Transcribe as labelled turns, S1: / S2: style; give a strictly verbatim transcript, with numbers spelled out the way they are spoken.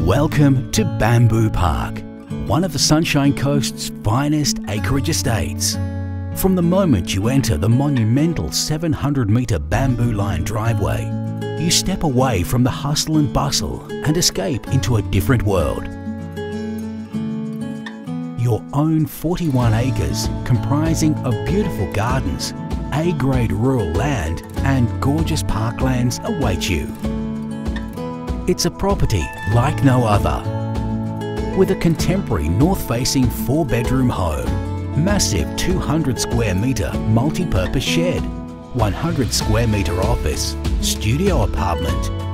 S1: Welcome to Bamboo Park, one of the Sunshine Coast's finest acreage estates. From the moment you enter the monumental seven hundred metre bamboo-lined driveway, you step away from the hustle and bustle and escape into a different world. Your own forty-one acres comprising of beautiful gardens, A-grade rural land and gorgeous parklands await you. It's a property like no other. With a contemporary north-facing four-bedroom home, massive two hundred square metre multi-purpose shed, one hundred square metre office, studio apartment